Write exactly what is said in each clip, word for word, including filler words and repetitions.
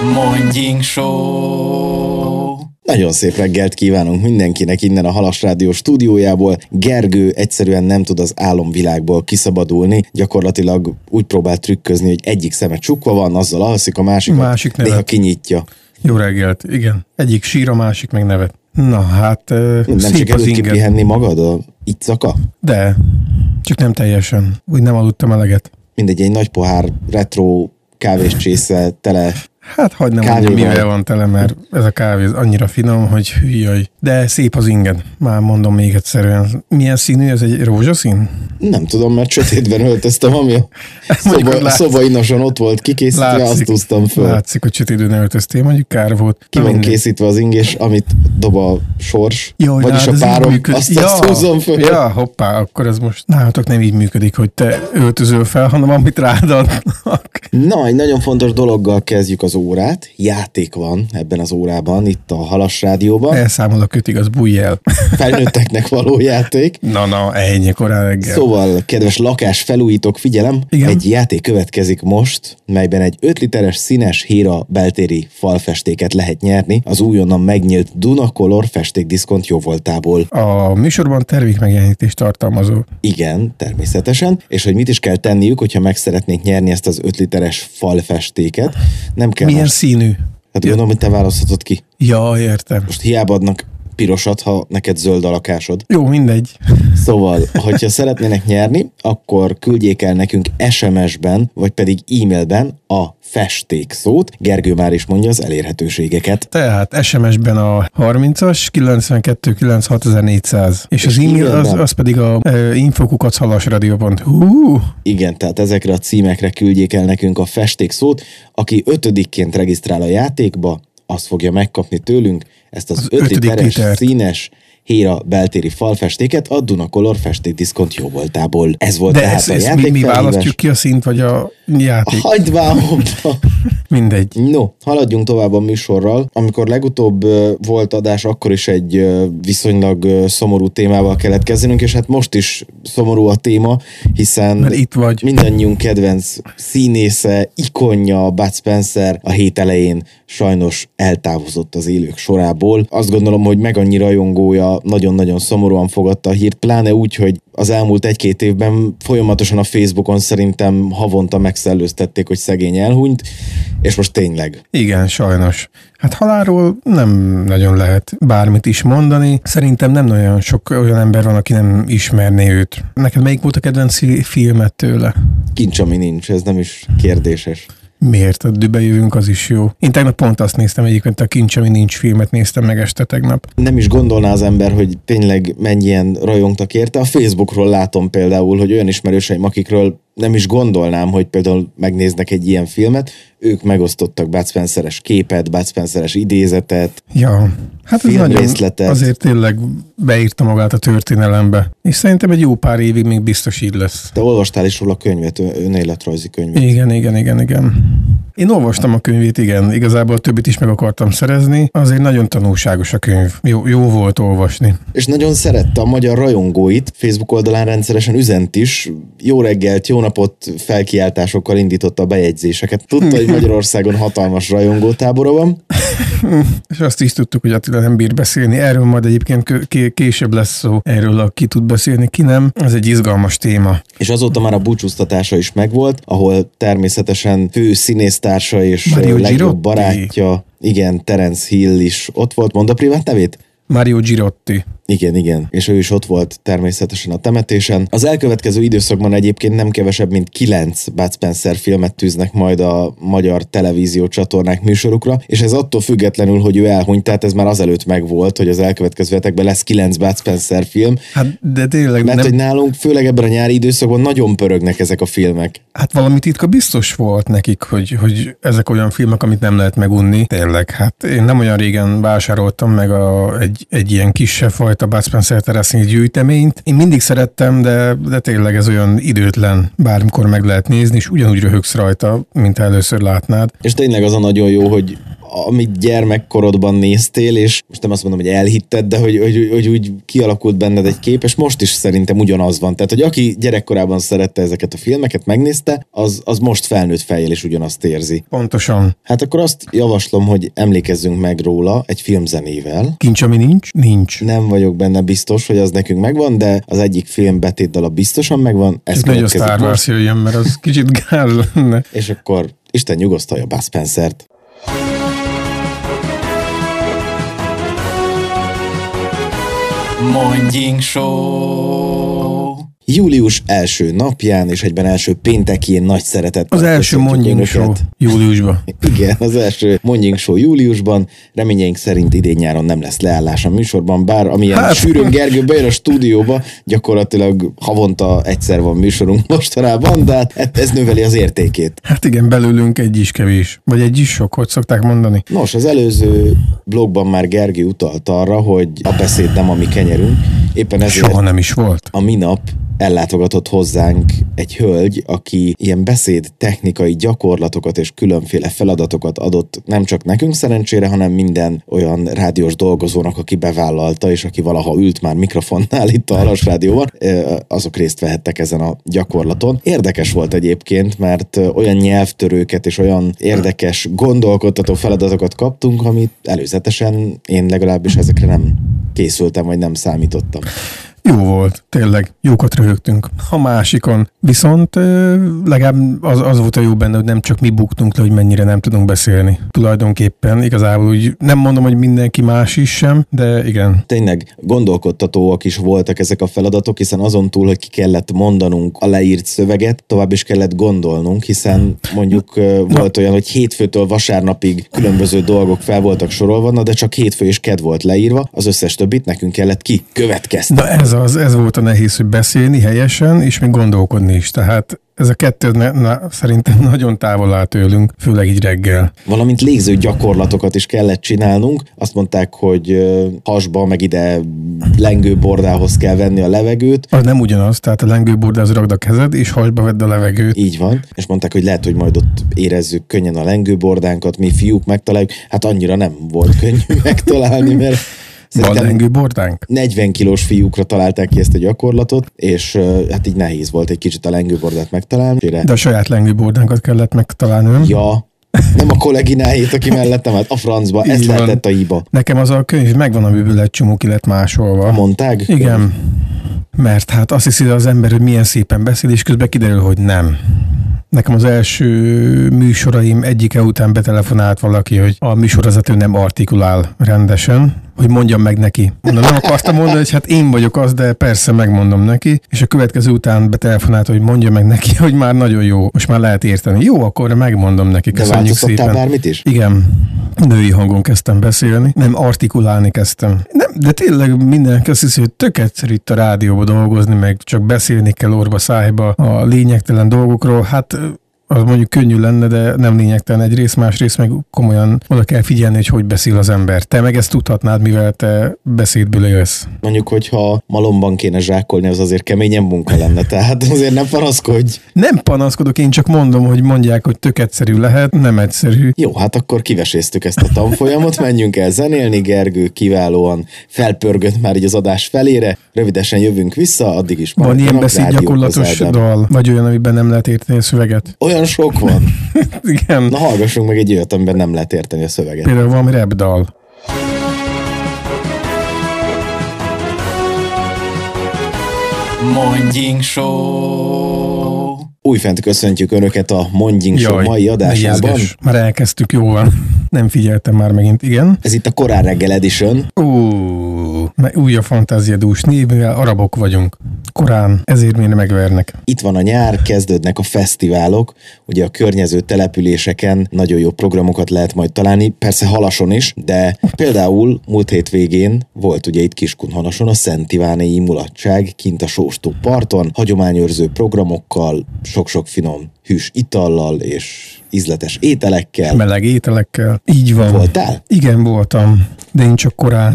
Mondjink Show! Nagyon szép reggelt kívánunk mindenkinek innen a Halas Rádió stúdiójából. Gergő egyszerűen nem tud az álomvilágból kiszabadulni. Gyakorlatilag úgy próbál trükközni, hogy egyik szeme csukva van, azzal alszik, a másikat Másik néha kinyitja. Jó reggelt, igen. Egyik sír, a másik meg nevet. Na hát, nem szép sikerült az inged. kipihenni magad a iccaka? De, csak nem teljesen. Úgy nem aludtam eleget. Mindegy, egy nagy pohár retro kávés csésze tele. Hát hagyd nem Kávéval. mondjam, mivel van tele, mert ez a kávé annyira finom, hogy hülyaj. De szép az inged. Már mondom még egyszerűen. Milyen színű? Ez egy rózsaszín? Nem tudom, mert sötétben öltöztem, ami a Mondjuk, szoba, látszik. szoba inosan ott volt kikészítve, Látszik. azt húztam föl. Látszik, hogy sötétben öltöztél, mondjuk kár volt. Ki van készítve az ing, és amit dob a sors, Jaj, vagyis nálad a ez így párom, működik. azt, azt húzom föl. Ja, hoppá, akkor ez most nálatok nem így működik, hogy te öltözöl fel, hanem amit rád adnak. Na, egy nagyon fontos dologgal kezdjük az órát. Játék van ebben az órában, itt a Halas Rádióban. Elszámol a kötig, az bújj el. Felnőtteknek való játék. Na, na, ennyi korán reggel. Szóval, kedves lakás felújítók, figyelem, Igen. egy játék következik most, melyben egy öt literes színes Héra beltéri falfestéket lehet nyerni az újonnan megnyílt Dunacolor festékdiszkont jóvoltából. A műsorban termékmegjelenítést tartalmazó. Igen, természetesen. És hogy mit is kell tenniük, hogyha meg szeretnék nyerni ezt az öt literes falfestéket. Nem kell Milyen most... színű? Hát gondolom, hogy te választhatod ki. Ja, értem. Most hiába adnak pirosat, ha neked zöld a lakásod. Jó, mindegy. Szóval, hogyha szeretnének nyerni, akkor küldjék el nekünk es em es-ben, vagy pedig e-mailben a festék szót. Gergő már is mondja az elérhetőségeket. Tehát es em es-ben a harmincas kilencvenkettő kilencvenhat és az És e-mail az, e-mailben? az pedig a e, infokukac halasradio pont hu. Igen, tehát ezekre a címekre küldjék el nekünk a festék szót. Aki ötödikként regisztrál a játékba, azt fogja megkapni tőlünk ezt az, Az öt ötödik literes litert. színes Héra beltéri falfestéket a Dunacolor festékdiszkont jóvoltából. Ez volt De tehát ezt, a ezt mi, játék mi felhívás. választjuk ki a szint, vagy a játék? Hagyd már hobba! Mindegy. No, haladjunk tovább a műsorral. Amikor legutóbb uh, volt adás, akkor is egy uh, viszonylag uh, szomorú témával kellett kezdenünk, és hát most is szomorú a téma, hiszen Mert itt vagy. mindannyiunk kedvenc színésze, ikonja, Bud Spencer a hét elején sajnos eltávozott az élők sorából. Azt gondolom, hogy meg annyi rajongója nagyon-nagyon szomorúan fogadta a hírt, pláne úgy, hogy az elmúlt egy-két évben folyamatosan a Facebookon szerintem havonta megszellőztették, hogy szegény elhunyt, és most tényleg. Igen, sajnos. Hát halálról nem nagyon lehet bármit is mondani. Szerintem nem nagyon sok olyan ember van, aki nem ismerné őt. Neked melyik volt a kedvenc filmet tőle? Kincs, ami nincs, ez nem is kérdéses. Miért? A Dübe jövünk, az is jó. Én tegnap pont azt néztem egyébként, a Kincs, ami nincs filmet néztem meg este tegnap. Nem is gondolná az ember, hogy tényleg mennyien rajongtak érte. A Facebookról látom például, hogy olyan ismerőseim, akikről nem is gondolnám, hogy például megnéznek egy ilyen filmet, ők megosztottak Bud Spencer-es képet, Bud Spencer-es idézetet, Ja, hát ez nagyon filmrészletet. azért tényleg beírta magát a történelembe. És szerintem egy jó pár évig még biztos így lesz. Te olvastál is róla könyvet, önéletrajzi könyvet. Igen, igen, igen, igen. Én olvastam a könyvét, igen. Igazából a többit is meg akartam szerezni. Azért nagyon tanulságos a könyv. Jó, jó volt olvasni. És nagyon szerette a magyar rajongóit, Facebook oldalán rendszeresen üzent is, jó reggelt, jó napot felkiáltásokkal indította a bejegyzéseket. Tudta, hogy Magyarországon hatalmas rajongótábora van. És azt is tudtuk, hogy Attila nem bír beszélni. Erről majd egyébként kö- később lesz szó. Erről, aki tud beszélni, ki nem. Ez egy izgalmas téma. És azóta már a búcsúztatása is megvolt, ahol természetesen fő színésztársa és Mario legjobb Girotti. barátja, igen, Terence Hill is ott volt. Mondd a privát nevét? Mario Girotti. Igen, igen, és ő is ott volt természetesen a temetésen. Az elkövetkező időszakban egyébként nem kevesebb, mint kilenc Bud Spencer filmet tűznek majd a magyar televízió csatornák műsorukra, és ez attól függetlenül, hogy ő elhunyt, tehát ez már azelőtt megvolt, hogy az elkövetkező hetekben lesz kilenc Bud Spencer film. Hát, de tényleg Mert nem... hogy nálunk, főleg ebben a nyári időszakban nagyon pörögnek ezek a filmek. Hát valami titka biztos volt nekik, hogy, hogy ezek olyan filmek, amit nem lehet megunni. Tényleg, hát én nem olyan régen vásároltam meg a, egy, egy ilyen kisebb fajta Bud Spencer terasznyi gyűjteményt. Én mindig szerettem, de, de tényleg ez olyan időtlen, bármikor meg lehet nézni, és ugyanúgy röhögsz rajta, mint először látnád. És tényleg az a nagyon jó, hogy amit gyermekkorodban néztél, és most nem azt mondom, hogy elhitted, de hogy, hogy, hogy úgy kialakult benned egy kép, és most is szerintem ugyanaz van. Tehát, hogy aki gyerekkorában szerette ezeket a filmeket, megnézte, az, az most felnőtt fejjel is ugyanazt érzi. Pontosan. Hát akkor azt javaslom, hogy emlékezzünk meg róla egy filmzenével. Kincs, ami nincs? Nincs. Nem vagyok benne biztos, hogy az nekünk megvan, de az egyik film betétdala biztosan megvan. Ez nagyon Star Wars jöjjön, mert az kicsit gáz lenne. És akkor Isten nyugosztalja Bud Spencert. Mondjink Show! Július első napján és egyben első péntekjén nagy szeretettel. Az első Mondjink Show júliusban. Igen, az első Mondjink Show júliusban. Reményeink szerint idén-nyáron nem lesz leállás a műsorban, bár amilyen hát. sűrűn Gergő bejön a stúdióba, gyakorlatilag havonta egyszer van műsorunk mostanában, de hát ez növeli az értékét. Hát igen, belőlünk egy is kevés, vagy egy is sok, hogy szokták mondani. Nos, az előző blogban már Gergő utalt arra, hogy a beszéd nem a mi kenyerünk. Éppen ezért soha nem is volt. A minap ellátogatott hozzánk egy hölgy, aki ilyen beszéd technikai gyakorlatokat és különféle feladatokat adott nem csak nekünk szerencsére, hanem minden olyan rádiós dolgozónak, aki bevállalta, és aki valaha ült már mikrofonnál itt a Halas Rádióban, azok részt vehettek ezen a gyakorlaton. Érdekes volt egyébként, mert olyan nyelvtörőket és olyan érdekes gondolkodtató feladatokat kaptunk, amit előzetesen én legalábbis ezekre nem készültem, vagy nem számítottam. Jó volt, tényleg, jókat röhögtünk. A másikon viszont legalább az, az volt a jó benne, hogy nem csak mi buktunk le, hogy mennyire nem tudunk beszélni. Tulajdonképpen igazából úgy nem mondom, hogy mindenki más is sem, de igen. Tényleg gondolkodtatóak is voltak ezek a feladatok, hiszen azon túl, hogy ki kellett mondanunk a leírt szöveget, tovább is kellett gondolnunk, hiszen mondjuk volt olyan, hogy hétfőtől vasárnapig különböző dolgok fel voltak sorolva, na de csak hétfő és kedd volt leírva, az összes többit nekünk kellett ki következtetni. Ez, az, ez volt a nehéz, hogy beszélni helyesen, és még gondolkodni is. Tehát ez a kettő ne, na, szerintem nagyon távol áll tőlünk, főleg így reggel. Valamint légző gyakorlatokat is kellett csinálnunk. Azt mondták, hogy uh, hasba, meg ide lengőbordához kell venni a levegőt. Az nem ugyanaz, tehát a lengőbordához ragd a kezed, és hasba vedd a levegőt. Így van, és mondták, hogy lehet, hogy majd ott érezzük könnyen a lengőbordánkat, mi fiúk megtaláljuk. Hát annyira nem volt könnyű megtalálni, mert van lengőbordánk? negyven kilós fiúkra találták ki ezt a gyakorlatot, és uh, hát így nehéz volt egy kicsit a lengőbordát megtalálni. De a saját lengőbordánkat kellett megtalálni, nem? Ja, nem a kollégináit, aki mellettem, hát a francba, ez lehetett a hiba. Nekem az a könyv megvan, amiből egy csomó ki lett másolva. Mondták? Igen, mert hát azt hiszi az ember, hogy milyen szépen beszél, és közben kiderül, hogy nem. Nekem az első műsoraim egyike után betelefonált valaki, hogy a műsorvezető nem artikulál rendesen, hogy mondjam meg neki. Mondom, nem akartam mondani, hogy hát én vagyok az, de persze megmondom neki, és a következő után betelefonált, hogy mondja meg neki, hogy már nagyon jó, most már lehet érteni. Jó, akkor megmondom neki, köszönjük szépen. De változtattál bármit is? Igen, női hangon kezdtem beszélni, nem artikulálni kezdtem. Nem, de tényleg mindenki azt hiszi, hogy tök egyszerű itt a rádióba dolgozni, meg csak beszélni kell orba szájba a lényegtelen dolgokról. Hát az mondjuk könnyű lenne, de nem lényegtelen egyrészt, másrészt meg komolyan oda kell figyelni, hogy hogy beszél az ember. Te meg ezt tudhatnád, mivel te beszédből jössz. Mondjuk, hogyha malomban kéne zsákolni, az azért keményen munka lenne, tehát azért nem panaszkodj. Nem panaszkodok, én csak mondom, hogy mondják, hogy tök egyszerű lehet, nem egyszerű. Jó, hát akkor kiveséztük ezt a tanfolyamot, menjünk el zenélni, Gergő kiválóan felpörgött már így az adás felére, rövidesen jövünk vissza, addig is van ilyen beszédgyakorlatos dal, vagy olyan, amiben nem lehet érteni a szöveget? Olyan sok van. Igen. Na hallgassunk meg egy olyat, amiben nem lehet érteni a szöveget. Például valami rap dal. Mondjink Show! Újfent köszöntjük Önöket a Mondjink Show Jaj, mai adásában. Már elkezdtük, jó van. Nem figyeltem már megint, igen. Ez itt a Korán reggel edition. Ó, új a fantáziadús név, mivel arabok vagyunk. Korán, ezért miért megvernek. Itt van a nyár, kezdődnek a fesztiválok, ugye a környező településeken nagyon jó programokat lehet majd találni, persze Halason is, de például múlt hét végén volt ugye itt Kiskunhalason a Szent Ivánéi mulatság, kint a Sóstó parton, hagyományőrző programokkal, sok-sok finom hűs itallal és ízletes ételekkel. Meleg ételekkel. Így van. Voltál? Igen, voltam. De én csak korán,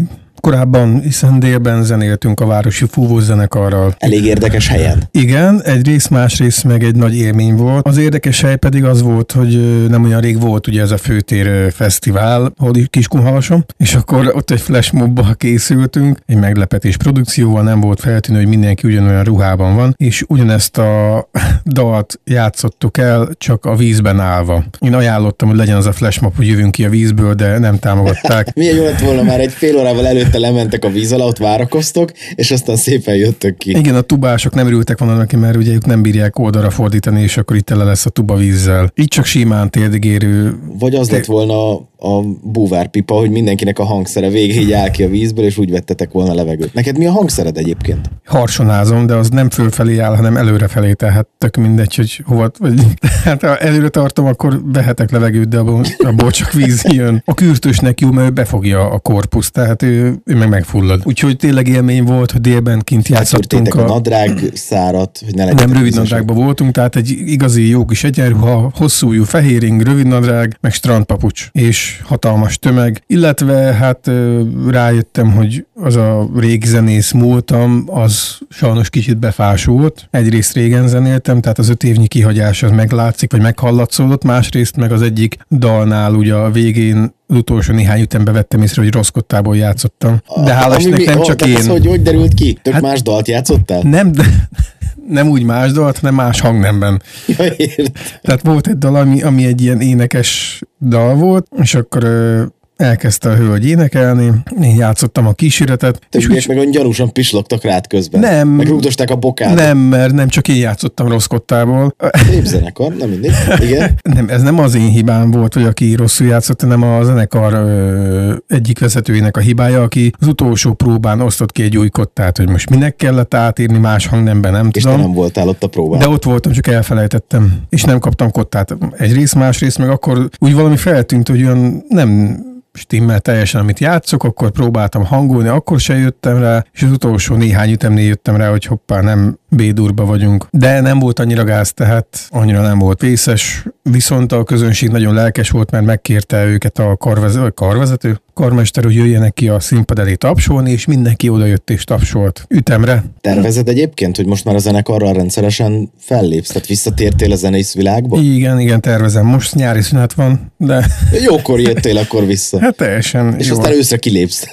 korábban, hiszen délben zenéltünk a Városi Fúvós zenekarral. Elég érdekes helyen. Igen, egyrészt, másrészt meg egy nagy élmény volt. Az érdekes hely pedig az volt, hogy nem olyan rég volt ugye ez a Főtér Fesztivál, hol Kiskunhalason, és akkor ott egy flashmobba készültünk, egy meglepetés produkcióval, nem volt feltűnő, hogy mindenki ugyanolyan ruhában van, és ugyanezt a dalt játszottuk el, csak a vízben állva. Én ajánlottam, hogy legyen az a flashmob, hogy jövünk ki a vízből, de nem támogatták. Milyen jó lett volna, már egy fél órával előtte lementek a víz alá, ott várakoztok, és aztán szépen jöttök ki. Igen, a tubások nem örültek volna neki, mert ugye ők nem bírják oldalra fordítani, és akkor itt tele lesz a tuba vízzel. Így csak simán térdigérő. Vagy az lett volna a búvárpipa, hogy mindenkinek a hangszere végig így áll ki a vízből, és úgy vettetek volna levegőt. Neked mi a hangszered egyébként? Harsonázom, de az nem fölfelé áll, hanem előrefelé, tehát tök mindegy, hogy hova, vagy hát ha előre tartom, akkor vehetek levegőt, de abból, abból csak víz jön. A kürtösnek jó, mert ő befogja a korpuszt, tehát ő, ő meg megfullad. Úgyhogy tényleg élmény volt, hogy délben kint játszottunk. A... a nadrág szárat, hogy ne legyen. Nem rövid nadrágban voltunk, tehát egy igazi jó kis egyenruha, hosszújú fehéring, rövid nadrág, meg strandpapucs, és hatalmas tömeg, illetve hát rájöttem, hogy az a régi zenész múltam, az sajnos kicsit befásult. Egyrészt régen zenéltem, tehát az öt évnyi kihagyás az meglátszik, vagy meghallatszódott, másrészt meg az egyik dalnál ugye a végén az utolsó néhány ütembe vettem észre, hogy rossz kottából játszottam. De hál' Istennek nem csak ó, én. Ez hogy, hogy derült ki? Tök hát, más dalt játszottál? Nem, de nem úgy más dalt, hanem más hangnemben. Ja, tehát volt egy dal, ami, ami egy ilyen énekes dal volt, és akkor ö, elkezdte a hölgy énekelni, én játszottam a kíséretet. Többiek úgy... meg olyan gyanúsan pislogtak rád közben. Nem. Meg rúgdosták a bokádat. Nem, mert nem csak én játszottam rossz kottából. Népzenekar, nem mindig. Igen. Nem, ez nem az én hibám volt, hogy aki rosszul játszott, hanem a zenekar ö, egyik vezetőjének a hibája, aki az utolsó próbán osztott ki egy új kottát, hogy most minek kellett átírni más hangnemben, nem és tudom. És te nem voltál ott a próbán. De ott voltam, csak elfelejtettem. És nem kaptam kottát. Egyrészt, másrészt, meg akkor úgy valami feltűnt, hogy olyan nem stimmel teljesen, amit játszok, akkor próbáltam hangolni, akkor se jöttem rá, és az utolsó néhány ütemnél jöttem rá, hogy hoppá, nem B-durba vagyunk. De nem volt annyira gáz, tehát annyira nem volt vészes, viszont a közönség nagyon lelkes volt, mert megkérte őket a karvezető, karvezető, karmester, hogy jöjjenek ki a színpad elé tapsolni, és mindenki odajött és tapsolt ütemre. Tervezed egyébként, hogy most már a zenekarral rendszeresen fellépsz, tehát visszatértél a zenész világba? Igen, igen, tervezem. Most nyári szünet van, de... Jókor jöttél akkor vissza. Hát teljesen. És jó. Aztán őszre kilépsz.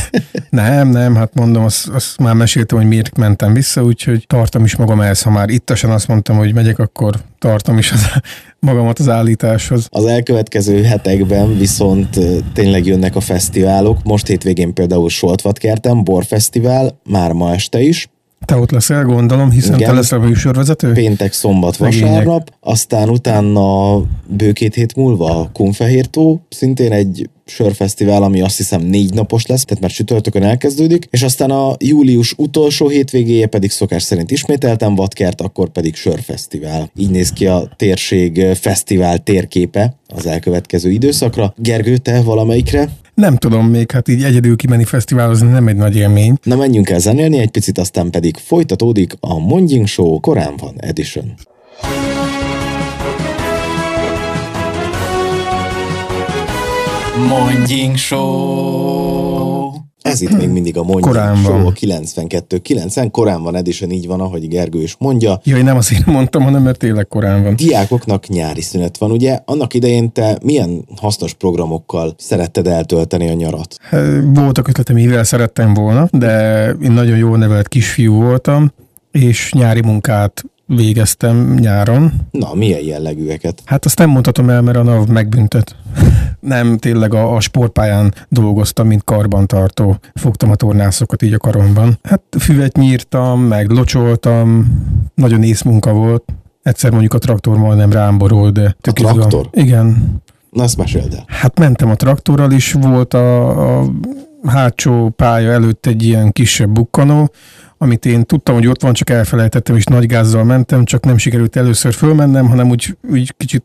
Nem, nem, hát mondom, azt, azt már meséltem, hogy miért mentem vissza, úgyhogy tartom is magam ehhez. Ha már ittasan azt mondtam, hogy megyek, akkor tartom is az, magamat az állításhoz. Az elkövetkező hetekben viszont tényleg jönnek a fesztiválok. Most hétvégén például Soltvatkerten, Borfesztivál, már ma este is. Te ott leszel, gondolom, hiszen igen, te leszel a műsorvezető? Péntek, szombat, vasárnap, aztán utána bő két hét múlva a Kunfehértó, szintén egy sörfesztivál, ami azt hiszem négy napos lesz, tehát már csütörtökön elkezdődik, és aztán a július utolsó hétvégéje pedig szokás szerint ismételten Vadkert, akkor pedig sörfesztivál. Így néz ki a térség fesztivál térképe az elkövetkező időszakra. Gergő, te valamelyikre? Nem tudom még, hát így egyedül kimenni fesztiválozni nem egy nagy élmény. Na menjünk el zenélni egy picit, aztán pedig folytatódik a Mondjink Show Korán van Edition. Mondjink Show. Ez itt még mindig a Mondjink korán Show, van. a kilencvenkettő kilencven, korán van Edition, így van, ahogy Gergő is mondja. Jaj, nem azért mondtam, hanem mert tényleg korán van. Diákoknak nyári szünet van, ugye? Annak idején te milyen hasznos programokkal szeretted eltölteni a nyarat? Voltak ötletem, mivel szerettem volna, de én nagyon jól nevelt kisfiú voltam, és nyári munkát végeztem nyáron. Na, milyen jellegűeket? Hát azt nem mondhatom el, mert a NAV megbüntet. Nem, tényleg a, a sportpályán dolgoztam, mint karbantartó. Fogtam a tornászokat így a karomban. Hát füvet nyírtam, meg locsoltam, nagyon észmunka volt. Egyszer mondjuk a traktor majdnem rám borul, de... A traktor? Igen. Na, ezt meséld el. Hát mentem a traktorral is, volt a, a hátsó pálya előtt egy ilyen kisebb bukkanó, amit én tudtam, hogy ott van, csak elfelejtettem, és nagy gázzal mentem, csak nem sikerült először fölmennem, hanem úgy, úgy kicsit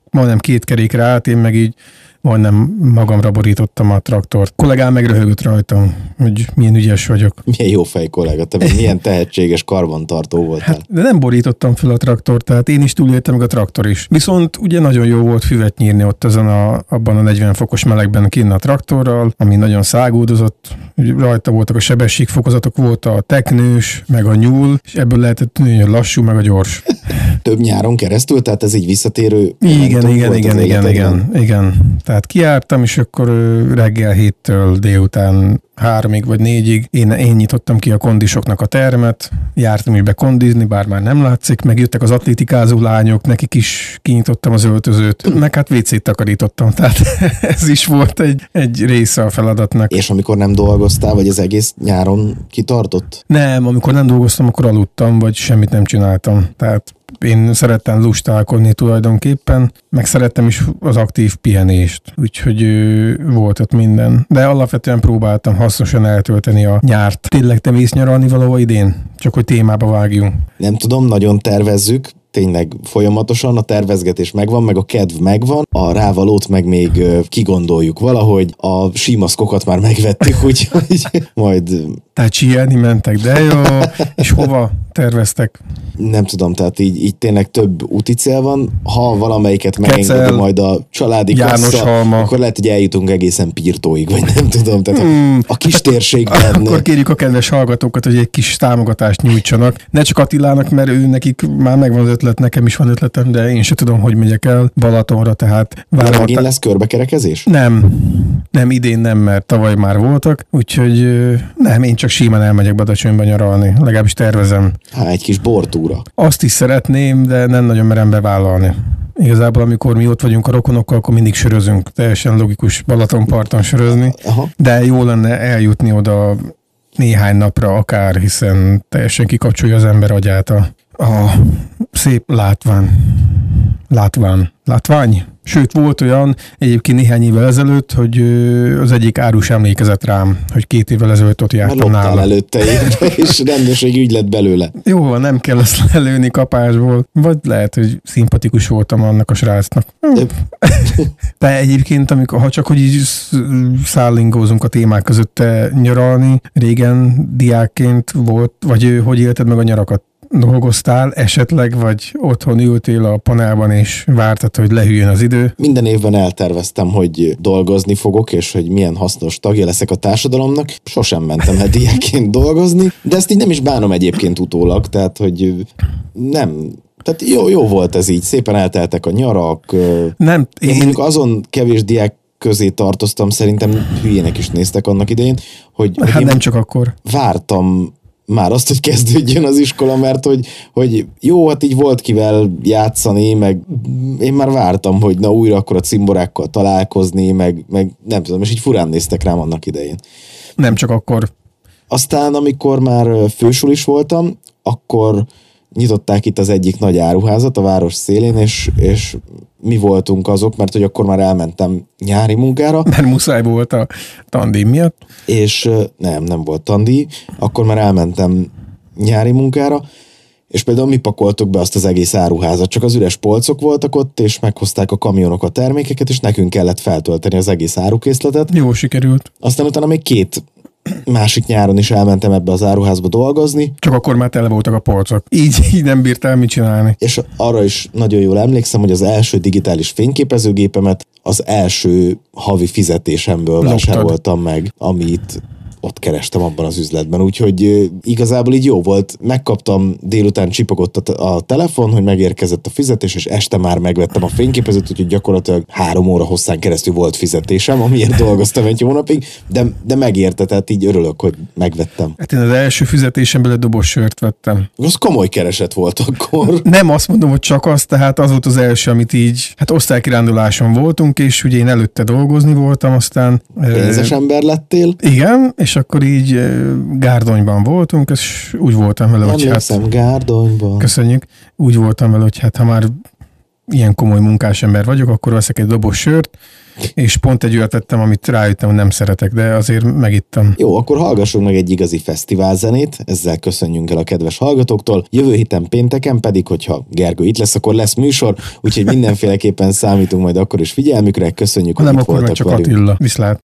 majdnem két kerékre állt, én meg így majdnem magamra borítottam a traktort. A kollégám meg röhögött rajtam, hogy milyen ügyes vagyok. Milyen jó fej kollega, te milyen tehetséges karbantartó voltál. Hát, de nem borítottam fel a traktort, tehát én is túléltem, meg a traktor is. Viszont ugye nagyon jó volt füvet nyírni ott ezen a, abban a negyven fokos melegben kinn a traktorral, ami nagyon szágúdozott, rajta voltak a sebességfokozatok, volt a teknős, meg a nyúl, és ebből lehetett tudni, hogy a lassú, meg a gyors. Több nyáron keresztül, tehát ez így visszatérő. Igen, igen, igen, igen, igen, igen. Tehát kijártam, és akkor reggel héttől délután háromig vagy négyig én, én nyitottam ki a kondisoknak a termet, jártam is be kondizni, bár már nem látszik, meg jöttek az atlétikázó lányok, nekik is kinyitottam az öltözőt, meg hát vécét takarítottam, tehát ez is volt egy, egy része a feladatnak. És amikor nem dolgoztál, vagy az egész nyáron kitartott? Nem, amikor nem dolgoztam, akkor aludtam, vagy semmit nem csináltam, tehát én szerettem lustálkodni tulajdonképpen, meg szerettem is az aktív pihenést, úgyhogy volt ott minden. De alapvetően próbáltam hasznosan eltölteni a nyárt. Tényleg te mész nyaralni valahol idén? Csak hogy témába vágjunk. Nem tudom, nagyon tervezzük, tényleg folyamatosan, a tervezgetés megvan, meg a kedv megvan, a rávalót meg még kigondoljuk valahogy, a símaszkokat már megvettük, úgyhogy majd... Tehát síelni mentek, de jó, és hova terveztek? Nem tudom, tehát így, így tényleg több úti cél van, ha valamelyiket megengedi majd a családi kassa, akkor lehet, hogy eljutunk egészen Pirtóig, vagy nem tudom, tehát hmm. a, a kis térségben. Akkor kérjük a kedves hallgatókat, hogy egy kis támogatást nyújtsanak, ne csak Attilának, mert ő nekik már megvan az ötlet, nekem is van ötletem, de én se tudom, hogy megyek el Balatonra, tehát várom. Megint lesz körbekerekezés? Nem, nem, idén nem, mert tavaly már voltak, úgyhogy nem, én csak simán elmegyek Badacsonyba nyaralni, legalábbis tervezem. Há, egy kis bortúra. Azt is szeretném, de nem nagyon merem bevállalni. Igazából, amikor mi ott vagyunk a rokonokkal, akkor mindig sörözünk. Teljesen logikus Balatonparton sörözni, aha. De jó lenne eljutni oda néhány napra akár, hiszen teljesen kikapcsolja az ember agyát a, a szép látvány. Látvány. Látvány? Sőt, volt olyan egyébként néhány évvel ezelőtt, hogy az egyik árus emlékezett rám, hogy két évvel ezelőtt ott jártam nála. Előtte én, és rendőrség ügy lett belőle. Jó, nem kell azt lelőni kapásból. Vagy lehet, hogy szimpatikus voltam annak a srácnak. De egyébként, amikor, ha csak hogy így szállingózunk a témák között, te nyaralni régen diákként volt, vagy hogy élted meg a nyarakat? Dolgoztál esetleg, vagy otthon ültél a panelban, és vártad, hogy lehűljön az idő? Minden évben elterveztem, hogy dolgozni fogok, és hogy milyen hasznos tagja leszek a társadalomnak. Sosem mentem el diákként dolgozni, de ezt így nem is bánom egyébként utólag, tehát, hogy nem... Tehát jó, jó volt ez így, szépen elteltek a nyarak. Nem, én... én azon kevés diák közé tartoztam, szerintem hülyének is néztek annak idején, hogy... Hát hogy nem csak akkor. Vártam már azt, hogy kezdődjön az iskola, mert hogy, hogy jó, hát így volt kivel játszani, meg én már vártam, hogy na újra akkor a cimborákkal találkozni, meg, meg nem tudom, és így furán néztek rám annak idején. Nem csak akkor. Aztán, amikor már fősulis voltam, akkor nyitották itt az egyik nagy áruházat a város szélén, és, és mi voltunk azok, mert hogy akkor már elmentem nyári munkára. Mert muszáj volt a tandíj miatt. És nem, nem volt tandíj. Akkor már elmentem nyári munkára, és például mi pakoltuk be azt az egész áruházat, csak az üres polcok voltak ott, és meghozták a kamionok a termékeket, és nekünk kellett feltölteni az egész árukészletet. Jó sikerült. Aztán utána még két másik nyáron is elmentem ebbe az áruházba dolgozni. Csak akkor már tele voltak a polcok. Így, így nem bírtál mit csinálni. És arra is nagyon jól emlékszem, hogy az első digitális fényképezőgépemet az első havi fizetésemből Loptad. vásároltam meg, amit ott kerestem abban az üzletben, úgyhogy igazából így jó volt. Megkaptam, délután csipogott a, a telefon, hogy megérkezett a fizetés, és este már megvettem a fényképezőt, úgyhogy gyakorlatilag három óra hosszán keresztül volt fizetésem, amiért dolgoztam egy hónapig, de, de megérte, tehát így örülök, hogy megvettem. Hát én az első fizetésemből egy doboz sört vettem. Az komoly kereset volt akkor. Nem azt mondom, hogy csak az, tehát az volt az első, amit így, hát osztálykiránduláson voltunk, és ugye én előtte dolgozni voltam, aztán... Pénzes ember lettél? Igen, és akkor így Gárdonyban voltunk, és úgy voltam vele, hogy hát... Gárdonyban. Köszönjük. Úgy voltam vele, hogy hát ha már ilyen komoly munkás ember vagyok, akkor veszek egy doboz sört, és pont egy olyat tettem, amit rájöttem, hogy nem szeretek, de azért megittam. Jó, akkor hallgassunk meg egy igazi fesztiválzenét, ezzel köszönjünk el a kedves hallgatóktól. Jövő héten pénteken pedig, hogyha Gergő itt lesz, akkor lesz műsor, úgyhogy mindenféleképpen számítunk majd akkor is figyelmükre. Köszönjük, hogy nem, itt akkor voltak csak velünk. Attila. Viszlát.